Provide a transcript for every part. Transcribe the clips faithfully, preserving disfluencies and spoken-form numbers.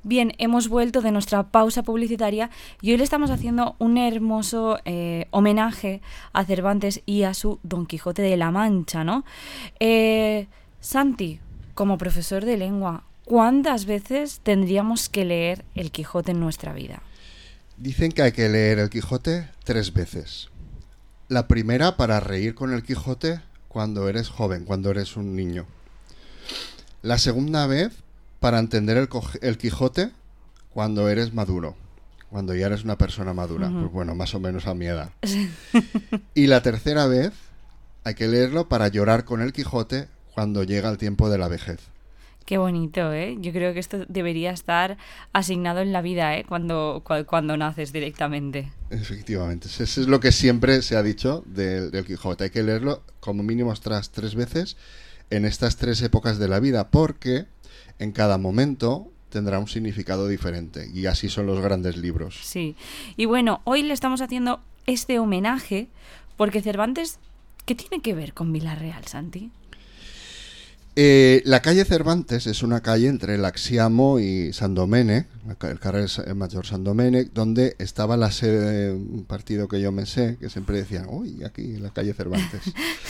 Bien, hemos vuelto de nuestra pausa publicitaria y hoy le estamos haciendo un hermoso eh, homenaje a Cervantes y a su Don Quijote de la Mancha, ¿no? Eh, Santi, como profesor de lengua, ¿cuántas veces tendríamos que leer El Quijote en nuestra vida? Dicen que hay que leer El Quijote tres veces. La primera para reír con El Quijote cuando eres joven, cuando eres un niño. La segunda vez para entender el, el Quijote cuando eres maduro, cuando ya eres una persona madura, uh-huh. Pues bueno, más o menos a mi edad. Y la tercera vez hay que leerlo para llorar con el Quijote cuando llega el tiempo de la vejez. Qué bonito, ¿eh? Yo creo que esto debería estar asignado en la vida, ¿eh? Cuando, cu- cuando naces directamente. Efectivamente, eso es lo que siempre se ha dicho del, del Quijote. Hay que leerlo como mínimo tras tres veces en estas tres épocas de la vida, porque en cada momento tendrá un significado diferente, y así son los grandes libros. Sí, y bueno, hoy le estamos haciendo este homenaje porque Cervantes, ¿qué tiene que ver con Vila-real, Santi? Eh, la calle Cervantes es una calle entre el Axiamo y Sant Domènec, el carrer Major Sant Domènec, donde estaba la sede de un partido que yo me sé, que siempre decían, uy, aquí la calle Cervantes.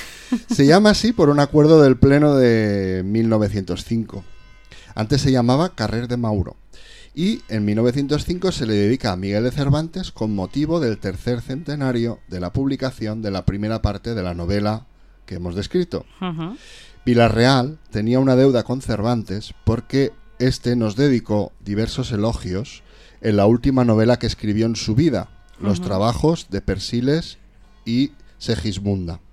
Se llama así por un acuerdo del Pleno de mil novecientos cinco. Antes se llamaba Carrer de Mauro. Y en mil novecientos cinco se le dedica a Miguel de Cervantes con motivo del tercer centenario de la publicación de la primera parte de la novela que hemos descrito. Uh-huh. Vila-real tenía una deuda con Cervantes porque éste nos dedicó diversos elogios en la última novela que escribió en su vida, uh-huh. Los trabajos de Persiles y Segismunda.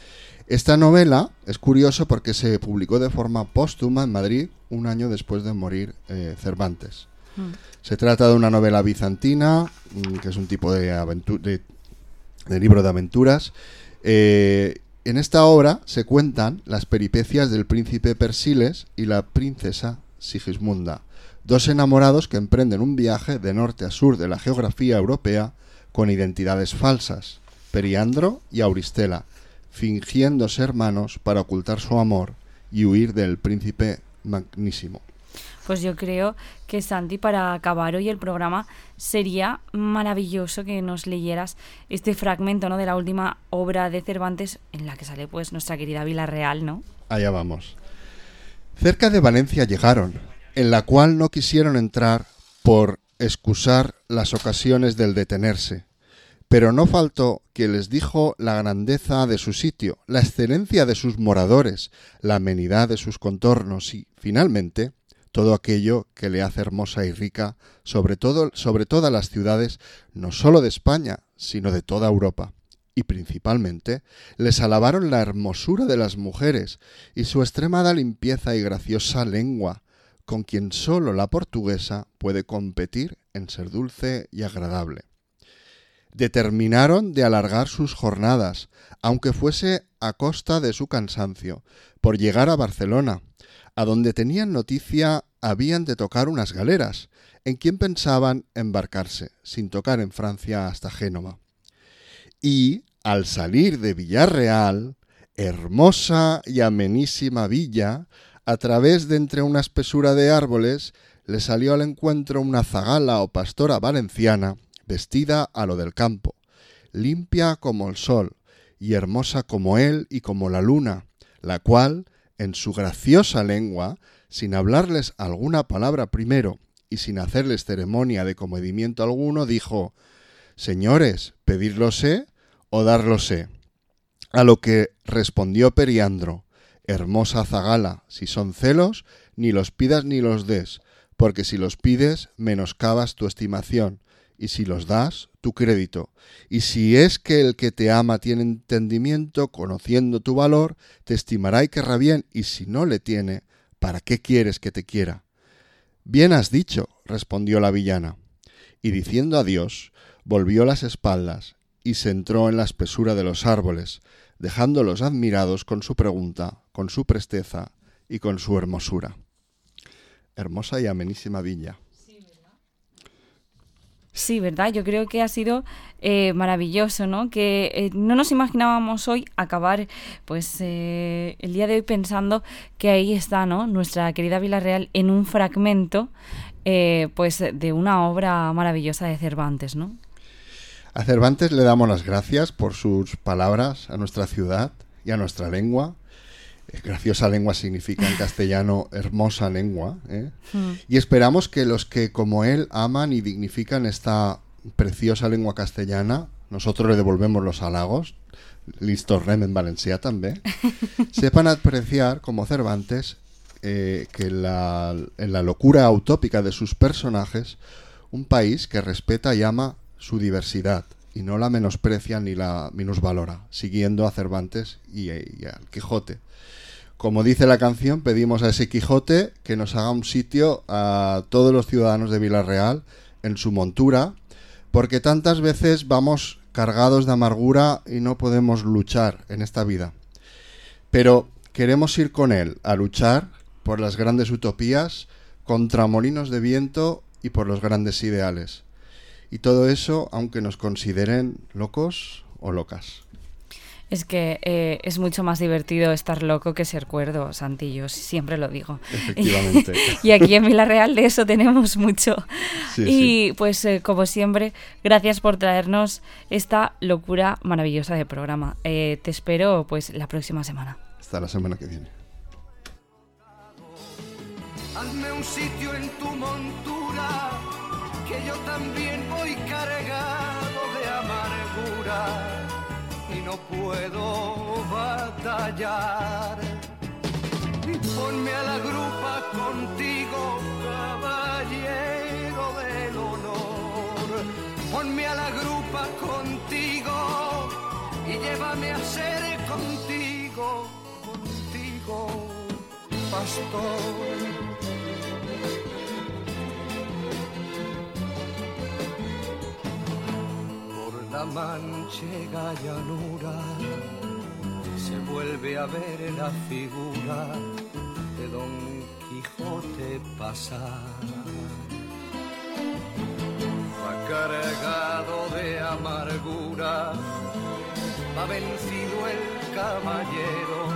Esta novela es curioso porque se publicó de forma póstuma en Madrid un año después de morir eh, Cervantes. Mm. Se trata de una novela bizantina, que es un tipo de, aventu- de, de libro de aventuras. Eh, en esta obra se cuentan las peripecias del príncipe Persiles y la princesa Sigismunda, dos enamorados que emprenden un viaje de norte a sur de la geografía europea con identidades falsas, Periandro y Auristela, fingiendo ser hermanos para ocultar su amor y huir del príncipe magnísimo. Pues yo creo que, Santi, para acabar hoy el programa sería maravilloso que nos leyeras este fragmento, ¿no?, de la última obra de Cervantes en la que sale pues nuestra querida Vila-real, ¿no? Allá vamos. Cerca de Valencia llegaron, en la cual no quisieron entrar por excusar las ocasiones del detenerse. Pero no faltó que les dijo la grandeza de su sitio, la excelencia de sus moradores, la amenidad de sus contornos y, finalmente, todo aquello que le hace hermosa y rica, sobre todo, sobre todas las ciudades, no solo de España, sino de toda Europa. Y principalmente, les alabaron la hermosura de las mujeres y su extremada limpieza y graciosa lengua, con quien solo la portuguesa puede competir en ser dulce y agradable. Determinaron de alargar sus jornadas, aunque fuese a costa de su cansancio, por llegar a Barcelona, a donde tenían noticia habían de tocar unas galeras, en quien pensaban embarcarse, sin tocar en Francia hasta Génova. Y, al salir de Vila-real, hermosa y amenísima villa, a través de entre una espesura de árboles, le salió al encuentro una zagala o pastora valenciana, vestida a lo del campo, limpia como el sol, y hermosa como él y como la luna, la cual, en su graciosa lengua, sin hablarles alguna palabra primero y sin hacerles ceremonia de comedimiento alguno, dijo: «Señores, pedirlo sé o darlo sé». A lo que respondió Periandro: «Hermosa zagala, si son celos, ni los pidas ni los des, porque si los pides, menoscabas tu estimación, y si los das, tu crédito. Y si es que el que te ama tiene entendimiento, conociendo tu valor, te estimará y querrá bien, y si no le tiene, ¿para qué quieres que te quiera?». «Bien has dicho», respondió la villana, y diciendo adiós, volvió las espaldas y se entró en la espesura de los árboles, dejándolos admirados con su pregunta, con su presteza y con su hermosura. Hermosa y amenísima villa. Sí, ¿verdad? Yo creo que ha sido eh, maravilloso, ¿no? Que eh, no nos imaginábamos hoy acabar, pues, eh, el día de hoy pensando que ahí está, ¿no?, nuestra querida Vila-real en un fragmento eh, pues de una obra maravillosa de Cervantes, ¿no? A Cervantes le damos las gracias por sus palabras a nuestra ciudad y a nuestra lengua. Graciosa lengua significa en castellano hermosa lengua, ¿eh? Mm. Y esperamos que los que como él aman y dignifican esta preciosa lengua castellana, nosotros le devolvemos los halagos, listos rem en valencià també, sepan apreciar como Cervantes eh, que la, en la locura utópica de sus personajes, un país que respeta y ama su diversidad y no la menosprecia ni la minusvalora, siguiendo a Cervantes y, y al Quijote. Como dice la canción, pedimos a ese Quijote que nos haga un sitio a todos los ciudadanos de Vila-real en su montura, porque tantas veces vamos cargados de amargura y no podemos luchar en esta vida. Pero queremos ir con él a luchar por las grandes utopías, contra molinos de viento y por los grandes ideales. Y todo eso aunque nos consideren locos o locas. Es que eh, es mucho más divertido estar loco que ser cuerdo, Santi, yo siempre lo digo. Efectivamente. Y aquí en Vila-real de eso tenemos mucho. Sí, y sí. pues eh, como siempre, gracias por traernos esta locura maravillosa de programa. Eh, te espero pues la próxima semana. Hasta la semana que viene. Hazme un sitio en tu montura, que yo también voy cargado de amargura. Y no puedo batallar. Ponme a la grupa contigo, caballero del honor. Ponme a la grupa contigo y llévame a ser contigo, contigo, pastor. La manchega llanura se vuelve a ver la figura de Don Quijote pasar. Va cargado de amargura, va vencido el caballero,